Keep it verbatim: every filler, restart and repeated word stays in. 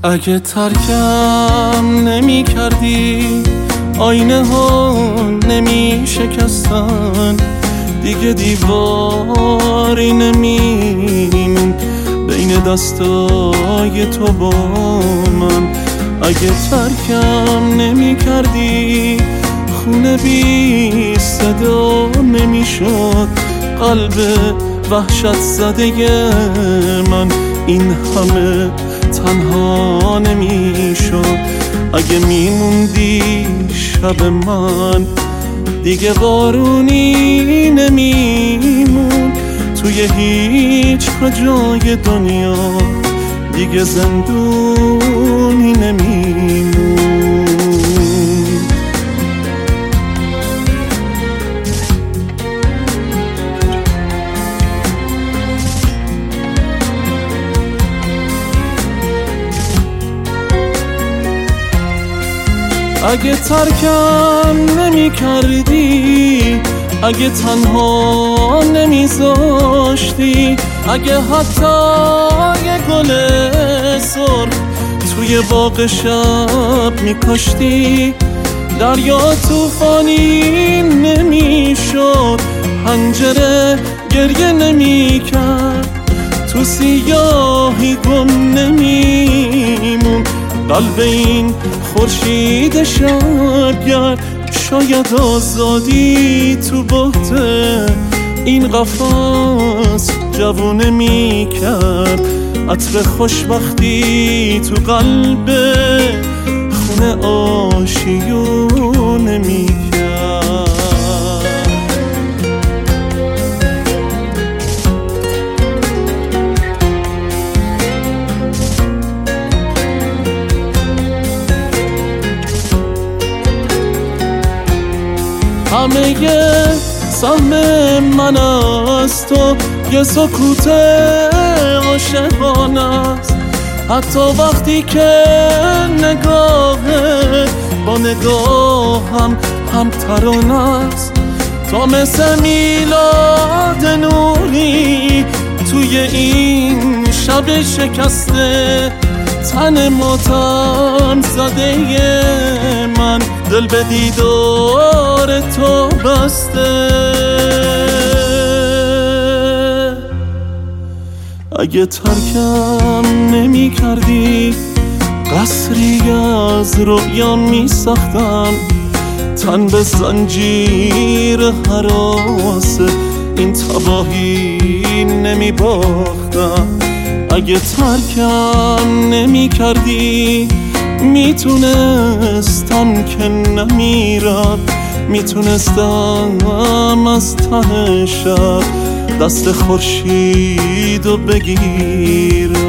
اگه ترکم نمی کردی آینه ها نمی شکستن، دیگه دیواری نمیمون بین دستای تو با من. اگه ترکم نمی کردی خونه بی صدا نمی شد قلب وحشت زده من، این همه تنها نمی شد. اگه میموندی شب من دیگه بارونی نمیمون، توی هیچ جای دنیا دیگه زندونی نمیمون. اگه ترکم نمی کردی، اگه تنها نمی زاشتی، اگه حتی یه گل سرخ توی باغ شب می کاشتی، دریا طوفانی نمی شد، پنجره گریه نمی کرد، تو سیاهی گم نمیمون قلب این خورشید شبگرد. شاید آزادی تو بحت این قفس جوونه می کرد، عطر خوشبختی تو قلب خونه آشیونه می کرد. همه سهم من از تو یه سکوت عاشقانه است، حتی وقتی که نگاهت با نگاهم هم ترانه است. تو مثل میلاد نوری توی این شب شکسته، تن ماتم زده من دل به دیدار تو بسته. اگه ترکم نمی کردی قصری از رویا می ساختم، تن به زنجیر هراس این تباهی نمی باختم. اگه ترکم نمی کردی میتونستم که نمیرم، میتونستم از ته شب دست خورشیدو بگیرم.